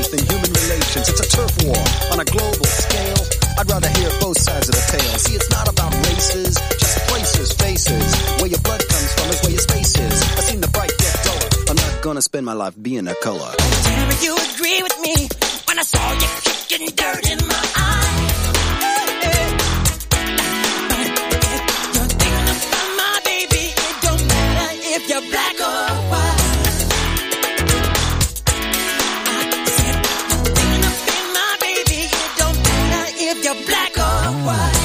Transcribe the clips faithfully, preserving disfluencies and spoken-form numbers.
life than human relations. It's a turf war on a global scale. I'd rather hear both sides of the tale. See, it's not about races, just places, faces. Where your blood comes from is where your space is. I've seen the bright get duller. I'm not gonna spend my life being a color. Tell me you agree with me when I saw you kicking dirt in my eye. You're thinking about my baby. It don't matter if you're black or white. You're black or white.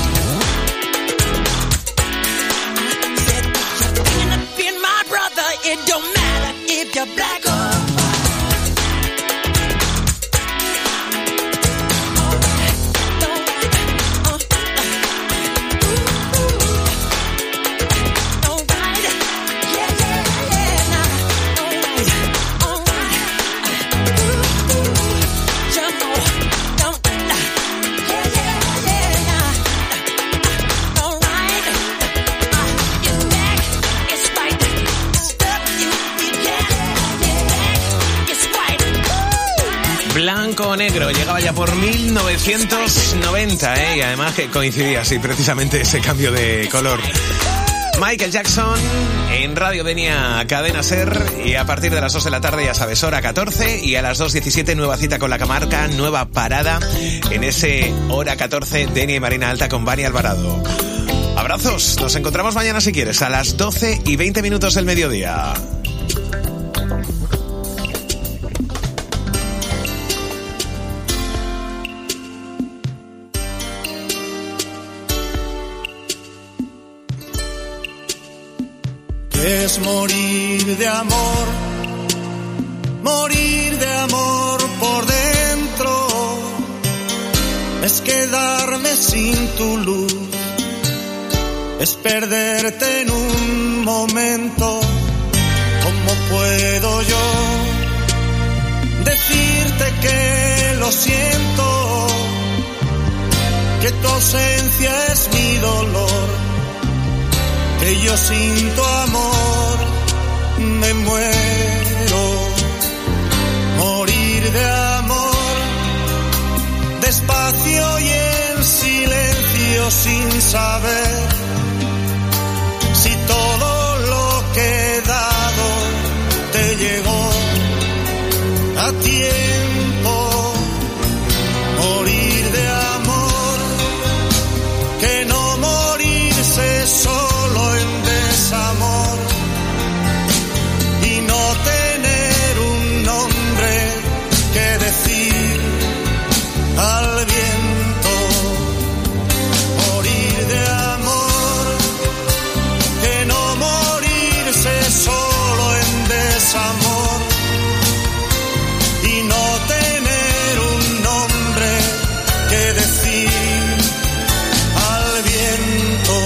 I said you're thinking of being my brother. It don't matter if you're black or white. Blanco o negro, llegaba ya por mil novecientos noventa, ¿eh? Y además que coincidía así precisamente ese cambio de color. Michael Jackson en Radio Denia Cadena Ser, y a partir de las dos de la tarde, ya sabes, hora catorce, y a las dos diecisiete nueva cita con la Camarca, nueva parada en ese hora catorce, Denia y Marina Alta con Bani Alvarado. Abrazos, nos encontramos mañana si quieres a las doce y veinte minutos del mediodía. Es morir de amor, morir de amor por dentro, es quedarme sin tu luz, es perderte en un momento. ¿Cómo puedo yo decirte que lo siento, que tu ausencia es mi dolor? Que yo sin tu amor me muero. Morir de amor, despacio y en silencio, sin saber si todo lo que he dado te llegó a tiempo. Morir de amor, que no morirse solo en desamor, y no tener un nombre que decir al viento. Morir de amor, que no morirse solo en desamor, y no tener un nombre que decir al viento.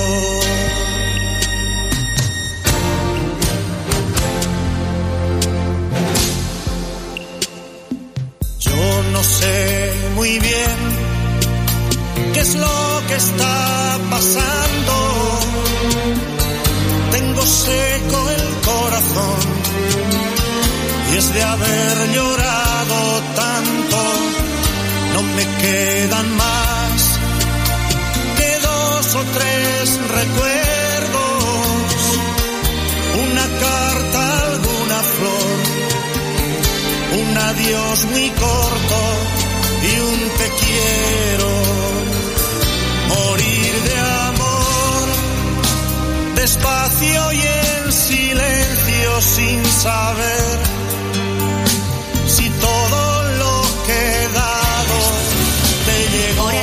No sé muy bien qué es lo que está pasando. Tengo seco el corazón y es de haber llorado tanto. No me quedan más que dos o tres recuerdos, una carta, alguna flor, un adiós muy corto y un te quiero. Morir de amor, despacio y en silencio, sin saber